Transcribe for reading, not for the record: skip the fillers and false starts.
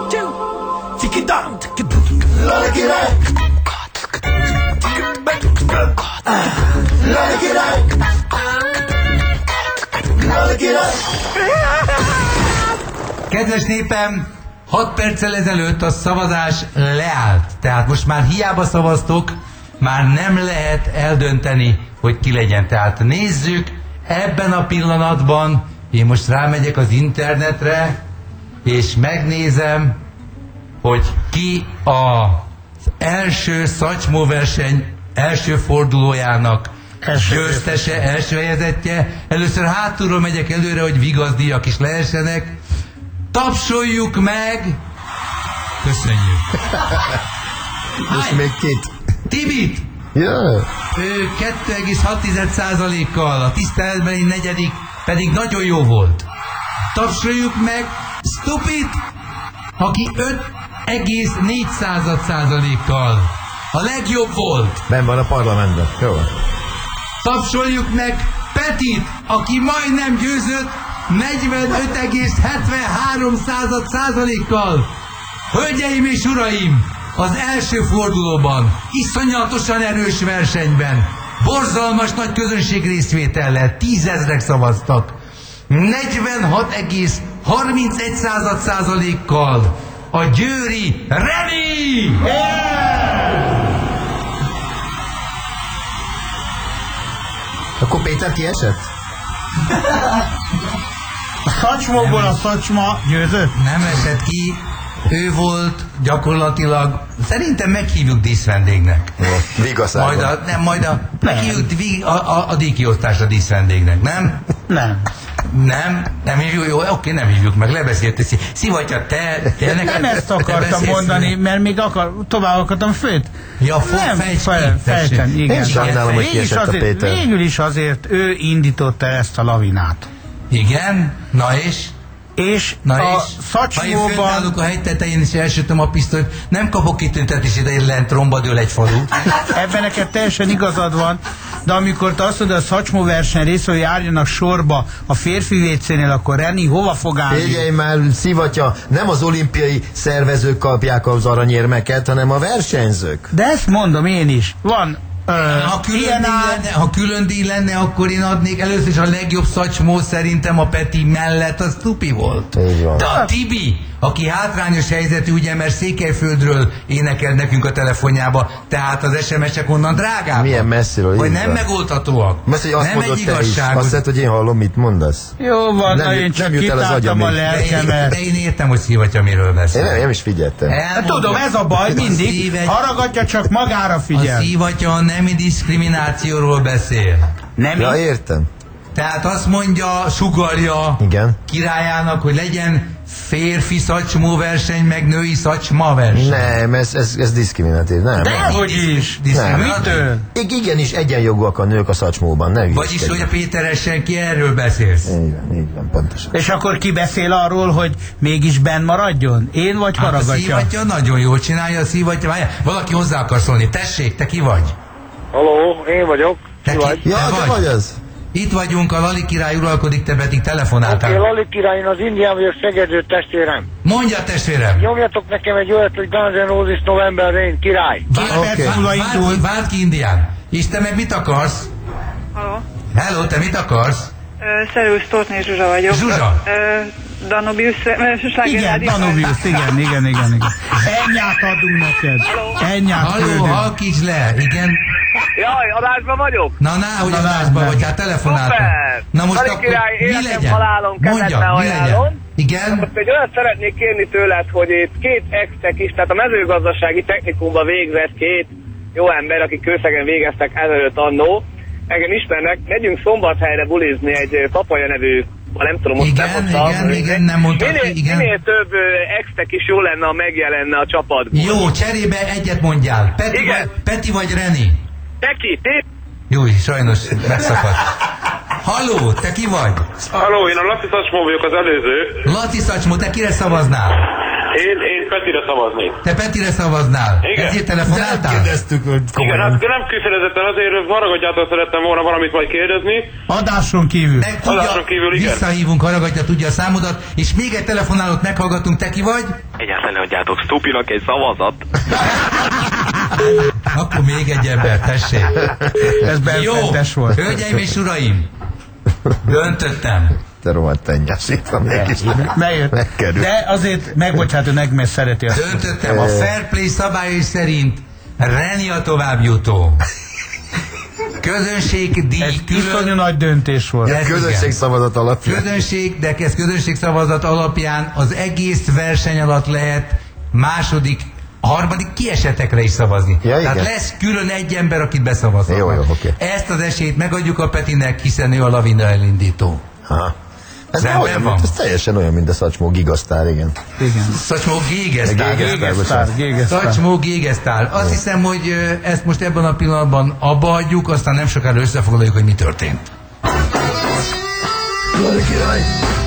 two, take it down, take it down. Lale király! Lale király! Lale király! Kedves népem, 6 perccel ezelőtt a szavazás leállt. Tehát most már hiába szavaztok, már nem lehet eldönteni, hogy ki legyen. Tehát nézzük, ebben a pillanatban én most rámegyek az internetre, és megnézem, hogy ki az első Szatymó verseny első fordulójának győztese, első helyezettje. Először hátulról megyek előre, hogy vigazdíjak is lehessenek. Tapsoljuk meg! Köszönjük! És még két. Tibit! Yeah. Ő 2,6%-kal, a tiszteletbeli negyedik pedig nagyon jó volt. Tapsoljuk meg Stupid, aki 5,4%-kal a legjobb volt. Ben van a parlamentben. Jó. Tapsoljuk meg Petit, aki majdnem győzött 45,73%-kal. Hölgyeim és uraim, az első fordulóban, iszonyatosan erős versenyben, borzalmas nagy közönség részvétellel, 10 000-ek szavaztak, 46,31%-kal a győri Reni! Akkor Péter kiesett? A Szatymóból a Szatyma győzött? Nem esett ki, ő volt gyakorlatilag, szerintem meghívjuk díszvendégnek. Vigaszában. Meghívjuk a díjkiosztásra díszvendégnek, nem? Nem. Nem hívjuk, jó, oké, nem hívjuk meg, lebeszélt, Szivatya, te nem ezt akartam mondani, mert még tovább akartam főt. Ja, fejten, igen. Én sajnálom, hogy kiesett a Péter. Végül is azért ő indította ezt a lavinát. Igen, na és a Szatymóban... Ha én fönnállok a hegy tetején és elsütöm a pisztolyt, nem kapok kitüntetést, ide lent romba dől egy falu. Ebben neked teljesen igazad van, de amikor te azt mondod, a Szatymó verseny részről járjanak sorba a férfi WC-nél, akkor Reni hova fog állni? Figyelj már, Szivatya, nem az olimpiai szervezők kapják az aranyérmeket, hanem a versenyzők. De ezt mondom én is. Van ha külön díj lenne, akkor én adnék először is a legjobb Szatymó szerintem a Peti mellett a Stupi volt. De a Tibi, aki hátrányos helyzetű, ugye, mert Székelyföldről énekel nekünk a telefonjába, tehát az SMS-ek onnan drágábbak. Milyen messziről? Vagy nem megoldhatóak. Nem egy igazságos. Azt mondod, hogy én hallom, mit mondasz. Jó van, én csak kitáltam a lelkemet. De én értem, hogy Szivatya miről beszél. Én nem is figyeltem. Tudom, ez a baj mindig. Haraggatja, csak magára figyel. A Szivatya a nemi diszkriminációról beszél. Ja, értem. Tehát azt mondja, sugalja királyának, hogy legyen férfi Szatymó verseny, meg női Szatyma verseny. Nem, ez diszkriminatív, nem. Dehogy is. Mitől? Igenis egyenjogúak a nők a Szatymóban, ne vagyis, hogy a Péter Essenki, erről beszélsz. Így van, pontosan. És akkor ki beszél arról, hogy mégis benn maradjon? Én vagy Haraggatja? A Szivatya nagyon jól csinálja, a Szivatya. Valaki hozzá akar szólni. Tessék, te ki vagy? Halló, én vagyok. Te vagy az? Itt vagyunk, a Lali király uralkodik, te pedig telefonáltál. Oké, Lali király, én az Indián vagyok, Szegedő testvérem. Mondja, testvérem! Nyomjatok nekem egy olyat, hogy Guns N' Roses November Rain, király. Várd ki, Indián. És te meg mit akarsz? Halló. Hello, te mit akarsz? Szervusz, Tóthné Zsuzsa vagyok. Zsuzsa? Danubius, igen, Danubius, igen. Ennyát adunk neked. Ennyát küldünk. Halló, halkíts le, igen. Jaj, adásban vagyok? Hogy adásban vagy, hát telefonáltam. Na most Lali akkor király, mi legyen? Mondja, mi legyen? Igen? Most egy olyat szeretnék kérni tőled, hogy itt két ex-tek is, tehát a mezőgazdasági technikumban végzett két jó ember, akik Kőszegen végeztek ezelőtt annó, engem ismernek, megyünk Szombathelyre bulizni egy Papaja nevű, nem tudom, most igen, nem mondtam. Minél több ex-tek is jó lenne, ha megjelenne a csapatban. Jó, cserébe egyet mondjál. Peti vagy Reni? Peti, Jó, sajnos megszakadt. Halló, te ki vagy? Halló, én a Laci Szatymó vagyok, az előző. Laci Szatymó, te kire szavaznál? Én Petire szavaznék. Te Petire szavaznál? Igen. Ezért telefonáltál? Kérdeztük, hogy Igen, komolyan. hát nem kifejezetten azért haragudjától szerettem volna valamit majd kérdezni. Adáson kívül. Meg tudja, Adáson kívül, igen. visszahívunk, haragatja, tudja a számodat, és még egy telefonálót meghallgatunk, te ki vagy? Egyáltalán ne adjátok Stupinak egy szavazat. Akkor még egy ember, tessék. Ez Jó, benfentes volt. hölgyeim és uraim, döntöttem. Te rohadt tennyes, itt van mégis. Bejött. Megkerül. De azért megbocsátó, meg szereti azt. Döntöttem, a Fair Play szabályai szerint Reni a továbbjutó. Közönségdíj Ez iszonyú külön. nagy döntés volt. Ez Közönség igen. szavazat alapján. Közönség, de ez közönségszavazat alapján az egész verseny alatt lehet második, harmadik kiesetekre is szavazni. Ja, Tehát igen. lesz külön egy ember, akit beszavaznak. Jó, oké. Ezt az esélyt megadjuk a Petinek, hiszen ő a lavina elindító. Ha. Ez, Rendben olyan, van. ez teljesen olyan, mint a Szatymó Gigasztár, igen. Igen. Szatymó Gégesztár. Gégesztár. Szatymó Gégesztár. Azt hiszem, hogy ezt most ebben a pillanatban abba hagyjuk, aztán nem sokára összefoglaljuk, hogy mi történt. Király.